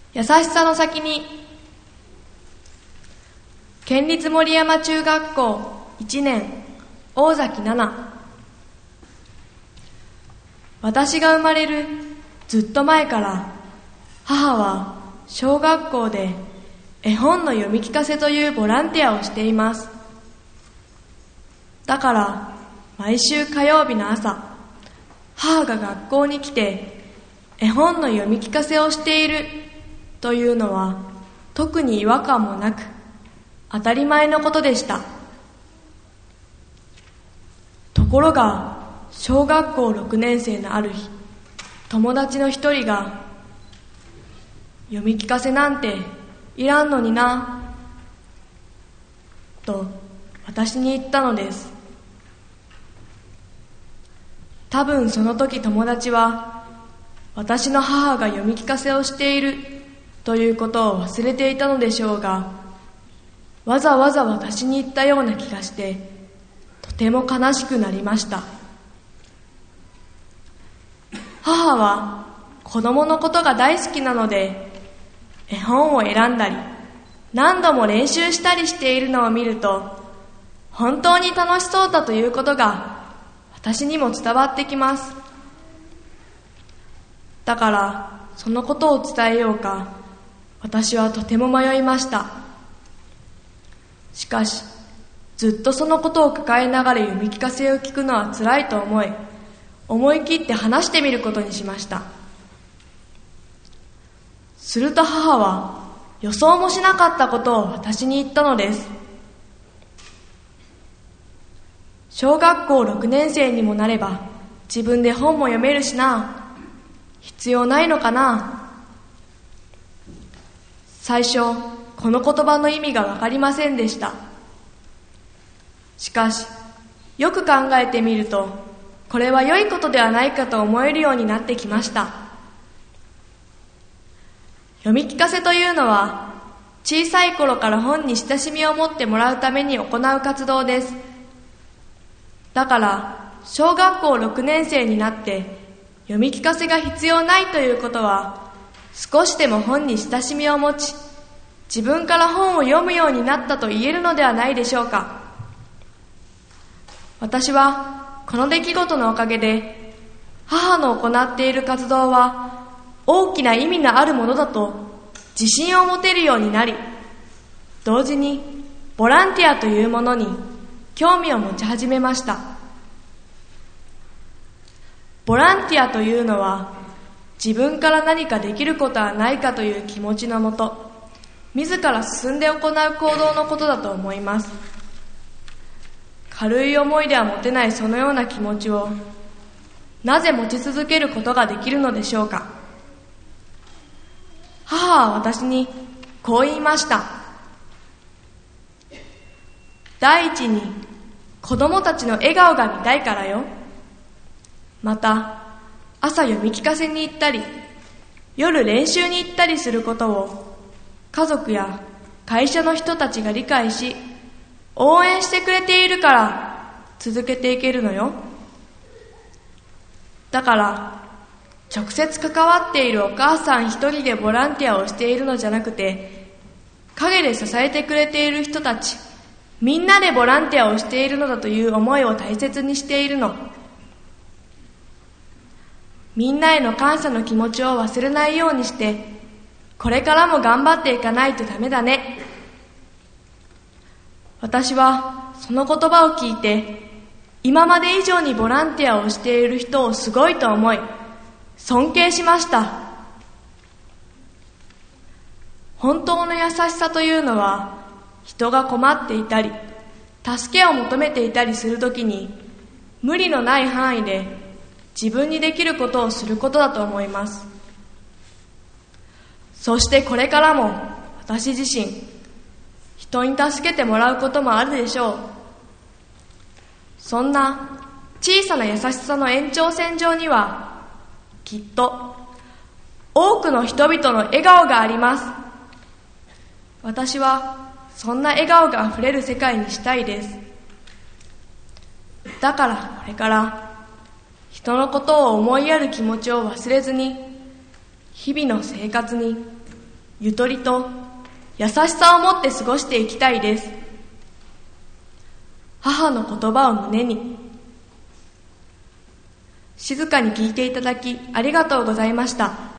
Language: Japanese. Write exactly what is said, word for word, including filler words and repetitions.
優しさの先に。県立森山中学校いちねん、大崎奈々。私が生まれるずっと前から母は小学校で絵本の読み聞かせというボランティアをしています。だから毎週火曜日の朝、母が学校に来て絵本の読み聞かせをしているというのは特に違和感もなく当たり前のことでした。ところが小学校ろくねん生のある日、友達の一人が読み聞かせなんていらんのになと私に言ったのです。多分その時友達は私の母が読み聞かせをしているということを忘れていたのでしょうが、わざわざ私に言ったような気がしてとても悲しくなりました。母は子供のことが大好きなので、絵本を選んだり何度も練習したりしているのを見ると、本当に楽しそうだということが私にも伝わってきます。だからそのことを伝えようか、私はとても迷いました。しかしずっとそのことを抱えながら読み聞かせを聞くのはつらいと思い、思い切って話してみることにしました。すると母は予想もしなかったことを私に言ったのです。小学校ろくねん生にもなれば自分で本も読めるしな、必要ないのかな。最初この言葉の意味がわかりませんでした。しかしよく考えてみると、これは良いことではないかと思えるようになってきました。読み聞かせというのは小さい頃から本に親しみを持ってもらうために行う活動です。だから小学校ろくねん生になって読み聞かせが必要ないということは、少しでも本に親しみを持ち自分から本を読むようになったと言えるのではないでしょうか。私はこの出来事のおかげで、母の行っている活動は大きな意味のあるものだと自信を持てるようになり、同時にボランティアというものに興味を持ち始めました。ボランティアというのは、自分から何かできることはないかという気持ちのもと、自ら進んで行う行動のことだと思います。軽い思いでは持てないそのような気持ちを、なぜ持ち続けることができるのでしょうか。母は私にこう言いました。第一に子供たちの笑顔が見たいからよ。また朝読み聞かせに行ったり夜練習に行ったりすることを家族や会社の人たちが理解し応援してくれているから続けていけるのよ。だから直接関わっているお母さん一人でボランティアをしているのじゃなくて、陰で支えてくれている人たちみんなでボランティアをしているのだという思いを大切にしているの。みんなへの感謝の気持ちを忘れないようにして、これからも頑張っていかないとダメだね。私はその言葉を聞いて、今まで以上にボランティアをしている人をすごいと思い、尊敬しました。本当の優しさというのは、人が困っていたり、助けを求めていたりするときに、無理のない範囲で自分にできることをすることだと思います。そしてこれからも私自身、人に助けてもらうこともあるでしょう。そんな小さな優しさの延長線上には、きっと多くの人々の笑顔があります。私はそんな笑顔があふれる世界にしたいです。だからこれから人のことを思いやる気持ちを忘れずに、日々の生活にゆとりと優しさを持って過ごしていきたいです。母の言葉を胸に。静かに聞いていただきありがとうございました。